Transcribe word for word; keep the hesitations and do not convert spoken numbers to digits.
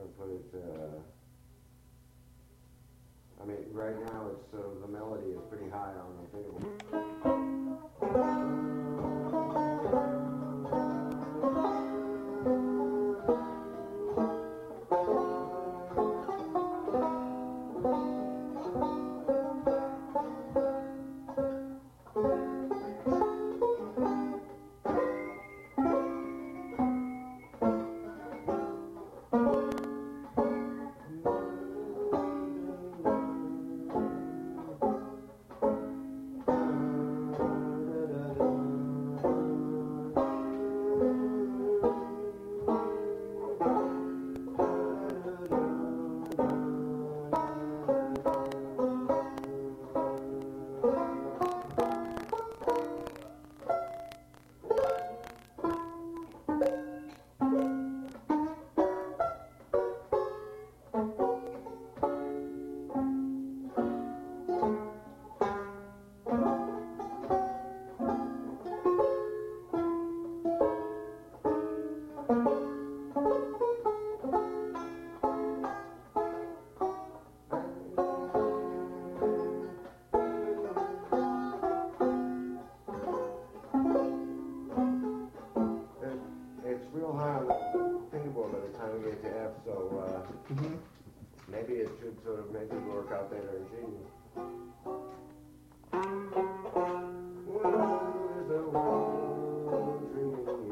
to put it, uh, I mean, right now it's, uh, the melody is pretty high on the table. It's real high on the fingerboard by the time we get to F, so uh, Mm-hmm. maybe it should sort of make it work out better in G. Well, is the world dreaming